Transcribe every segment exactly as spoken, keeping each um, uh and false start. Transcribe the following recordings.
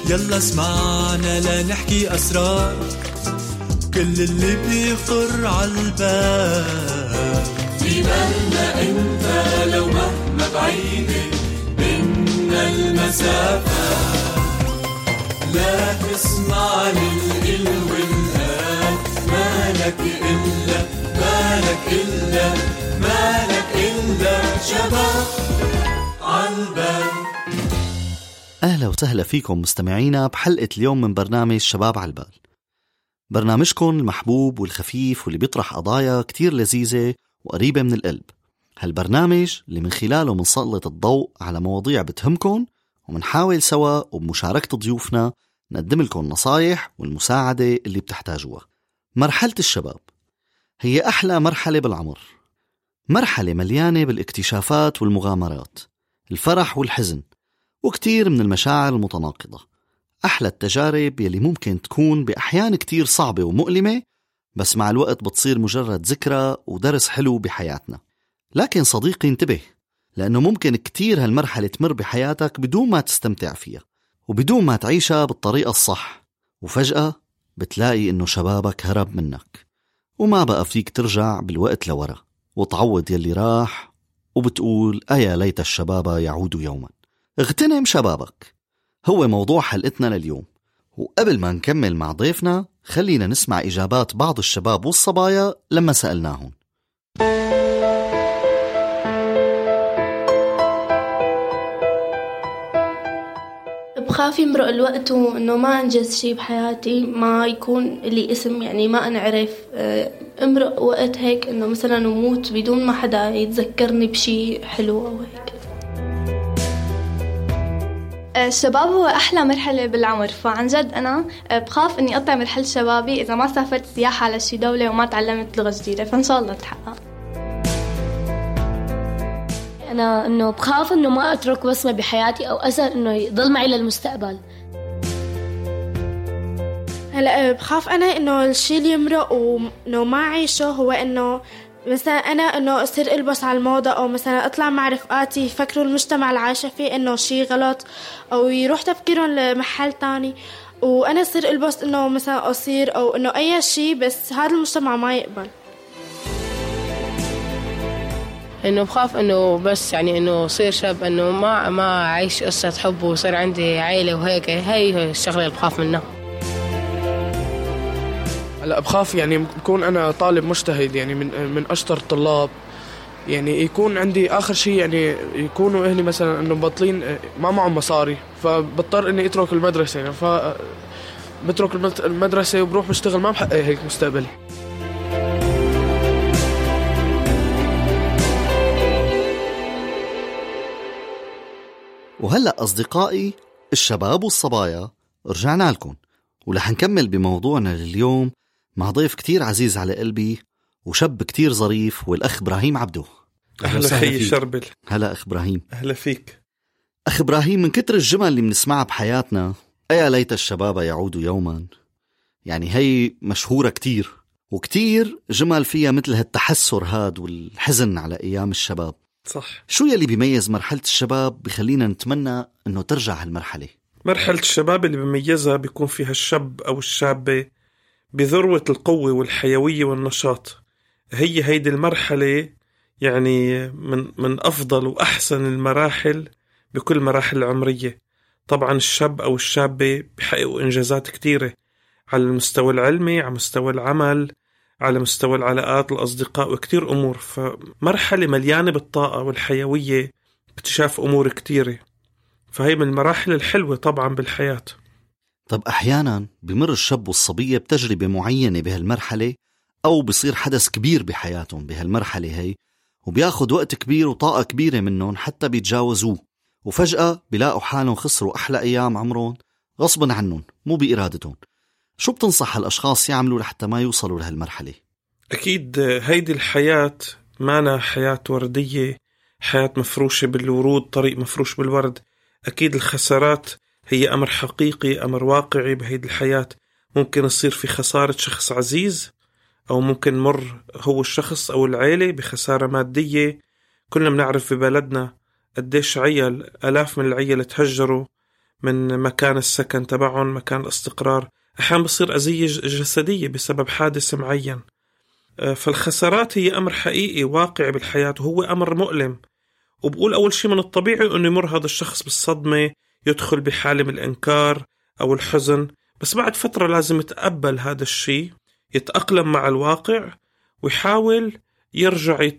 يلا اسمعنا لا نحكي أسرار كل اللي بيخطر عالبال في بالنا انت لو مهما بعيدة بينا المسافة لا تسمع للقل والقال مالك إلا مالك إلا مالك إلا شباب عالبال. أهلا وسهلا فيكم مستمعينا بحلقة اليوم من برنامج شباب عالبال، برنامجكم المحبوب والخفيف واللي بيطرح قضايا كتير لذيذة وقريبة من القلب. هالبرنامج اللي من خلاله منسلط الضوء على مواضيع بتهمكم ومنحاول سوا وبمشاركة ضيوفنا نقدم لكم نصايح والمساعدة اللي بتحتاجوها. مرحلة الشباب هي أحلى مرحلة بالعمر، مرحلة مليانة بالاكتشافات والمغامرات، الفرح والحزن وكتير من المشاعر المتناقضة. أحلى التجارب يلي ممكن تكون بأحيان كتير صعبة ومؤلمة، بس مع الوقت بتصير مجرد ذكرى ودرس حلو بحياتنا. لكن صديقي انتبه، لأنه ممكن كتير هالمرحلة تمر بحياتك بدون ما تستمتع فيها وبدون ما تعيشها بالطريقة الصح، وفجأة بتلاقي إنه شبابك هرب منك وما بقى فيك ترجع بالوقت لورا وتعوض يلي راح، وبتقول أيا ليت الشباب يعود يوما. اغتنم شبابك هو موضوع حلقتنا لليوم. وقبل ما نكمل مع ضيفنا خلينا نسمع إجابات بعض الشباب والصبايا لما سألناهم. بخاف يمرق الوقت وإنه ما أنجز شي بحياتي، ما يكون لي اسم، يعني ما أنعرف. امرق وقت هيك إنه مثلا أموت بدون ما حدا يتذكرني بشي حلو أو هيك. الشباب هو أحلى مرحلة بالعمر، فعن جد أنا بخاف إني أقطع مرحلة شبابي إذا ما سافرت سياحة على شي دولة وما تعلمت لغة جديدة، فإن شاء الله تحقق. أنا إنه بخاف إنه ما أترك بصمة بحياتي أو أثر إنه يضل معي للمستقبل. هلا بخاف أنا إنه الشيء اللي يمرق وإنه ما أعيشه هو إنه مثلا أنا إنه أصير ألبس على الموضة، أو مثلا أطلع مع رفقاتي يفكروا المجتمع اللي عايشة فيه إنه شيء غلط، أو يروح تفكيرهم لمحل تاني، وأنا أصير ألبس إنه مثلا أصير أو إنه أي شيء، بس هذا المجتمع ما يقبل. إنه بخاف إنه بس يعني إنه صير شاب إنه ما ما أعيش قصة حب وصير عندي عائلة وهيك، هاي الشغلة اللي بخاف منها. لا بخاف يعني بكون أنا طالب مجتهد، يعني من من أشطر الطلاب، يعني يكون عندي آخر شيء يعني يكونوا أهلي مثلا إنه بطلين ما معهم مصاري، فبضطر إني أترك المدرسة، يعني فبترك المدرسة وبروح بشتغل، ما بحقق هيك مستقبلي. وهلأ أصدقائي الشباب والصبايا رجعنا لكم، ورح نكمل بموضوعنا لليوم مع ضيف كتير عزيز على قلبي وشاب كتير ظريف، والأخ إبراهيم عبدو. أهلا خي شربل. هلا أخ إبراهيم. أهلا فيك أخ إبراهيم. من كتر الجمل اللي بنسمعها بحياتنا، أيا ليت الشباب يعودوا يوما، يعني هي مشهورة كتير، وكتير جمل فيها مثل هالتحسر هاد والحزن على أيام الشباب. صح. شو يلي بيميز مرحلة الشباب بخلينا نتمنى أنه ترجع هالمرحلة؟ مرحلة الشباب اللي بيميزها بيكون فيها الشاب أو الشابة بذروة القوة والحيوية والنشاط. هي هيدي المرحلة يعني من من أفضل وأحسن المراحل بكل مراحل العمرية. طبعا الشاب أو الشابة بيحققوا إنجازات كتيرة على المستوى العلمي، على مستوى العمل، على مستوى العلاقات، الأصدقاء، وكتير أمور. فمرحلة مليانة بالطاقة والحيوية، بتشاف أمور كتيرة، فهي من المراحل الحلوة طبعا بالحياة. طب أحيانا بمر الشاب والصبية بتجربة معينة بهالمرحلة، أو بصير حدث كبير بحياتهم بهالمرحلة هي، وبياخد وقت كبير وطاقة كبيرة منهم حتى بيتجاوزوه، وفجأة بيلاقوا حالهم خسروا أحلى أيام عمرهم غصبا عنهم مو بإرادتهم. شو بتنصح هالأشخاص يعملوا لحتى ما يوصلوا لهالمرحلة؟ أكيد هيدي الحياة مانا حياة وردية، حياة مفروشة بالورود، طريق مفروش بالورد. أكيد الخسارات هي أمر حقيقي، أمر واقعي بهيدي الحياة. ممكن يصير في خسارة شخص عزيز، أو ممكن مر هو الشخص أو العيلة بخسارة مادية. كلنا بنعرف في بلدنا قديش عيال، ألاف من العيال تهجروا من مكان السكن تبعهم، مكان الاستقرار. أحيانا بصير أذية جسدية بسبب حادث معين. فالخسارات هي أمر حقيقي واقع بالحياة، وهو أمر مؤلم. وبقول أول شيء من الطبيعي أنه يمر هذا الشخص بالصدمة، يدخل بحالة من الإنكار أو الحزن، بس بعد فترة لازم يتقبل هذا الشيء، يتأقلم مع الواقع، ويحاول يرجع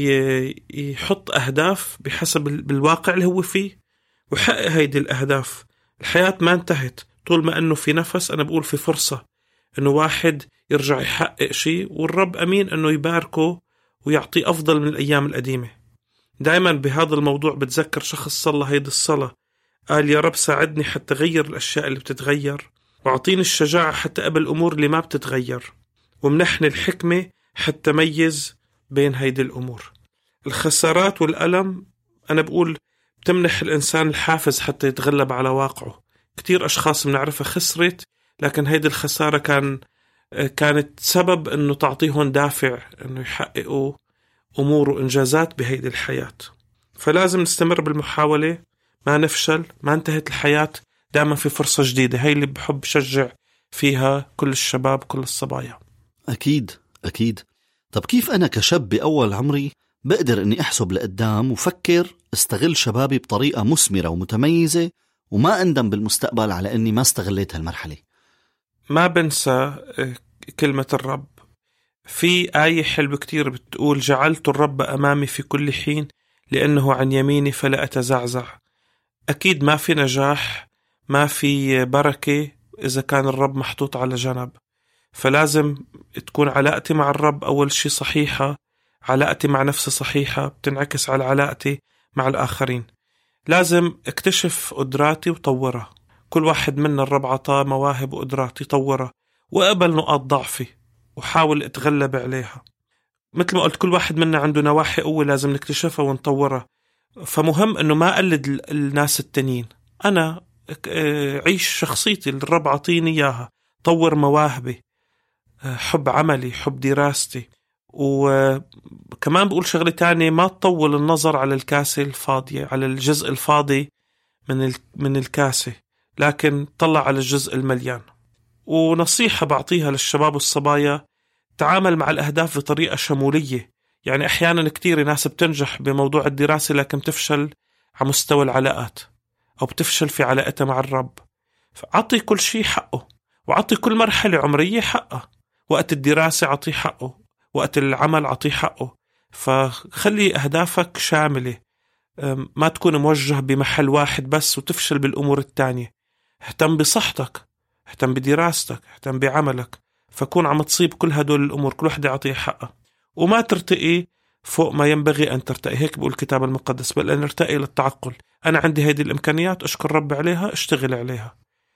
يحط أهداف بحسب بالواقع اللي هو فيه، ويحقق هيدي الأهداف. الحياة ما انتهت، طول ما أنه في نفس أنا بقول في فرصة أنه واحد يرجع يحقق شيء، والرب أمين أنه يباركه ويعطيه أفضل من الأيام القديمة. دائما بهذا الموضوع بتذكر شخص صلى هيدي الصلاة، قال يا رب ساعدني حتى غير الأشياء اللي بتتغير، وعطيني الشجاعة حتى قبل الأمور اللي ما بتتغير، ومنحني الحكمة حتى ميز بين هيدي الأمور. الخسارات والألم أنا بقول بتمنح الإنسان الحافز حتى يتغلب على واقعه. كتير أشخاص بنعرفها خسرت، لكن هيدي الخسارة كان كانت سبب أنه تعطيهم دافع أنه يحققوا أمور وإنجازات بهيدي الحياة. فلازم نستمر بالمحاولة، ما نفشل، ما انتهت الحياة، دائما في فرصة جديدة. هاي اللي بحب شجع فيها كل الشباب كل الصبايا. أكيد أكيد. طب كيف أنا كشاب بأول عمري بقدر أني أحسب لقدام وفكر استغل شبابي بطريقة مثمرة ومتميزة وما أندم بالمستقبل على أني ما استغليت هالمرحلة؟ ما بنسى كلمة الرب في آية حلوة كتير بتقول جعلت الرب أمامي في كل حين لأنه عن يميني فلا أتزعزع. أكيد ما في نجاح، ما في بركة إذا كان الرب محطوط على جنب. فلازم تكون علاقتي مع الرب أول شيء صحيحة، علاقتي مع نفسي صحيحة، بتنعكس على علاقتي مع الآخرين. لازم اكتشف قدراتي وطورها. كل واحد منا الرب عطاه مواهب وقدرات يطورها، وقبل نقاط ضعفي وحاول اتغلب عليها. مثل ما قلت كل واحد منا عنده نواحي قوة لازم نكتشفها ونطورها. فمهم انه ما اقلد الناس التانيين، انا عيش شخصيتي اللي الرب عطيني اياها، طور مواهبي، حب عملي، حب دراستي. وكمان بقول شغلة تانية، ما تطول النظر على الكاسة الفاضية، على الجزء الفاضي من من الكاسة، لكن طلع على الجزء المليان. ونصيحة بعطيها للشباب والصبايا، تعامل مع الأهداف بطريقة شمولية. يعني أحيانا كتير ناس بتنجح بموضوع الدراسة لكن بتفشل على مستوى العلاقات، أو بتفشل في علاقتها مع الرب. فعطي كل شيء حقه، وعطي كل مرحلة عمرية حقه. وقت الدراسة عطي حقه، وقت العمل عطي حقه. فخلي أهدافك شاملة، ما تكون موجه بمحل واحد بس وتفشل بالأمور التانية. اهتم بصحتك، اهتم بدراستك، اهتم بعملك، فكون عم تصيب كل هدول الأمور، كل واحدة عطيه حقها. وما ترتقي فوق ما ينبغي أن ترتقي، هيك بقول الكتاب المقدس، بل أن نرتقي للتعقل. أنا عندي هذه الإمكانيات، أشكر رب عليها، اشتغل عليها.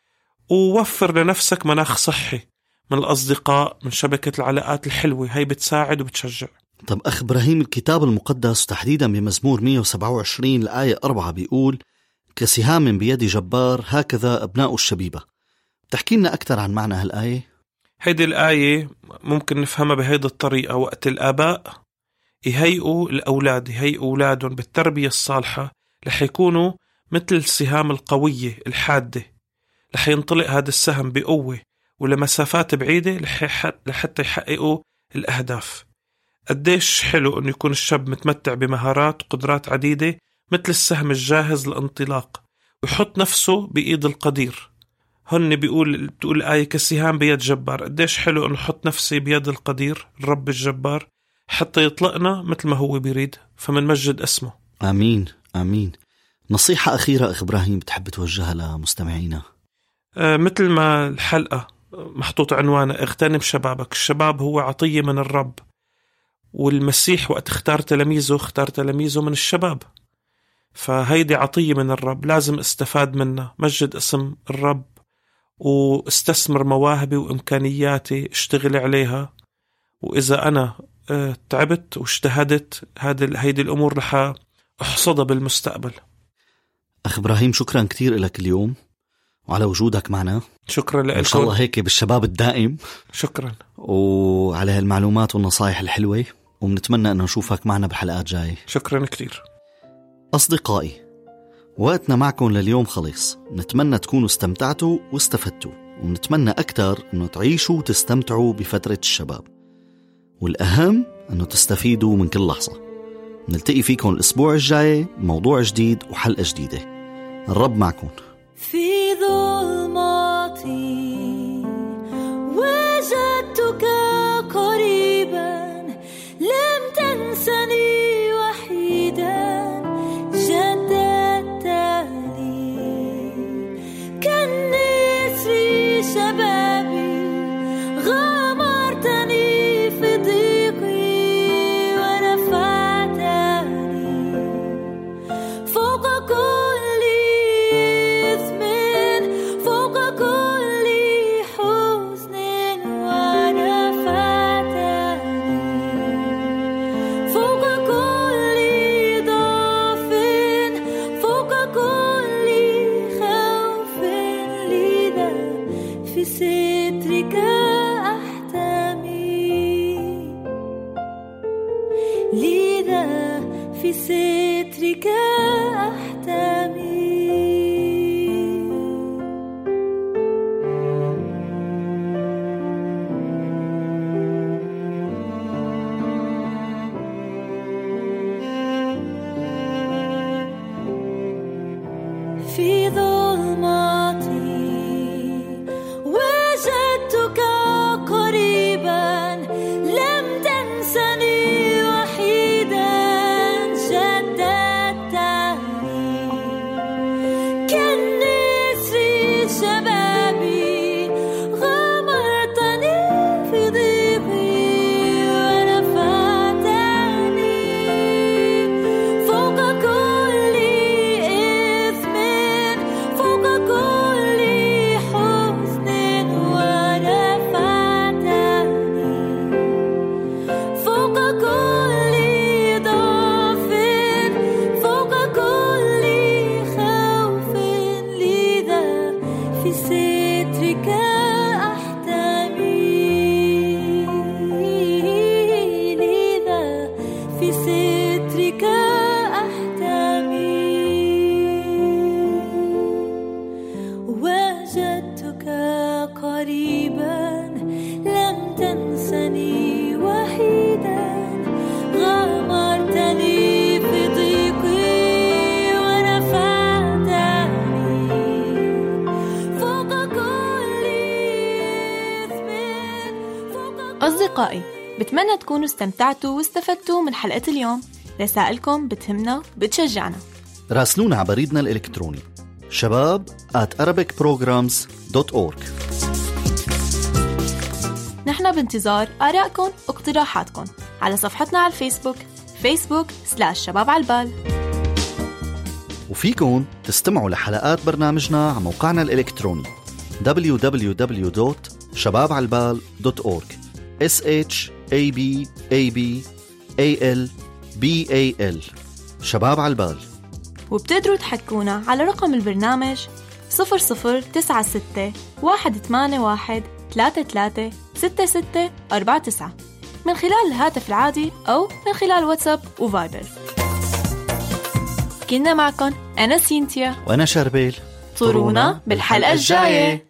ووفر لنفسك مناخ صحي من الأصدقاء، من شبكة العلاقات الحلوة، هاي بتساعد وبتشجع. طب أخ إبراهيم، الكتاب المقدس تحديدا بمزمور مية وسبعة وعشرين الآية أربعة بيقول كسهام بيد جبار هكذا أبناء الشبيبة. تحكي لنا أكثر عن معنى هالآية؟ هيدي الآية ممكن نفهمها بهيدي الطريقة. وقت الآباء يهيئوا الأولاد، يهيئوا أولادهم بالتربية الصالحة، رح يكونوا مثل السهام القوية الحادة، رح ينطلق هذا السهم بقوة ولمسافات بعيدة لحتى يحققوا الأهداف. قديش حلو أن يكون الشاب متمتع بمهارات وقدرات عديدة مثل السهم الجاهز للانطلاق، ويحط نفسه بإيد القدير. هن بيقول بتقول الآية كسهام بيد جبار. قديش حلو أن نحط نفسي بيد القدير الرب الجبار حتى يطلقنا مثل ما هو بيريد، فمن مجد اسمه. آمين آمين. نصيحة أخيرة أخ إبراهيم بتحب توجهها لمستمعينا؟ آه مثل ما الحلقة محطوط عنوانها اغتنم شبابك. الشباب هو عطية من الرب، والمسيح وقت اختار تلاميذه اختار تلاميذه من الشباب. فهيدي عطية من الرب، لازم استفاد منها. مجد اسم الرب واستثمر مواهبي وإمكانياتي، اشتغل عليها. وإذا أنا اه تعبت واجتهدت، هيدي الأمور رح أحصدها بالمستقبل. أخ إبراهيم، شكرا كتير لك اليوم وعلى وجودك معنا. شكرا لك، إن شاء الله هيك بالشباب الدائم. شكرا، وعلى هالمعلومات والنصائح الحلوة، وبنتمنى أن نشوفك معنا بحلقات جاية. شكرا كتير. أصدقائي، وقتنا معكم لليوم خلص. نتمنى تكونوا استمتعتوا واستفدتوا، ونتمنى أكتر أنه تعيشوا وتستمتعوا بفترة الشباب، والأهم أنه تستفيدوا من كل لحظة. نلتقي فيكم الأسبوع الجاي بموضوع جديد وحلقة جديدة. الرب معكم. في ظلماتي وجدتك قريبا، لم تنسني وحيدا، جددت لي كالنسر شبابي، غمرتني في ضيقي ورفعتني فوق كل إثم، فوق كل حزن ورفعتني فوق كل ضعف، فوق كل خوف، لذا في سترك أحتمي، لذا في سترك أحتمي. في ظلماتي وجدتك قريبا، لم تنسني وحيدا، جددتني كالنسر شبابي، غمرتني في ضيقي ورفعتني فوق كل إثم، فوق كل حزن ورفعتني فوق كل ضعف، فوق كل خوف، لذا في سترك أحتمي، لذا في سترك أحتمي. وجدتك قريبا، لم تنسني وحيدا، غمرتني في ضيقي ورفعتني فوق كل إثم، فوق كل. أصدقائي، بتمنى تكونوا استمتعتوا واستفدتوا من حلقة اليوم. رسائلكم بتهمنا وبتشجعنا. راسلونا على بريدنا الإلكتروني شباب at arabic programs dot org. نحن بانتظار آرائكم واقتراحاتكم على صفحتنا على الفيسبوك فيسبوك سلاش شباب عالبال. وفيكن تستمعوا لحلقات برنامجنا على موقعنا الإلكتروني دبليو دبليو دبليو دوت شباب عالبال دوت أورج S H A B A B A L B A L شباب عالبال. وبتقدروا تحكونا على رقم البرنامج صفر صفر تسعة ستة واحد ثمانية واحد ثلاثة ثلاثة ستة ستة أربعة تسعة من خلال الهاتف العادي أو من خلال واتساب وفايبر. كنا معكم أنا سينتيا وأنا شربيل. طرونا بالحلقة الجاية.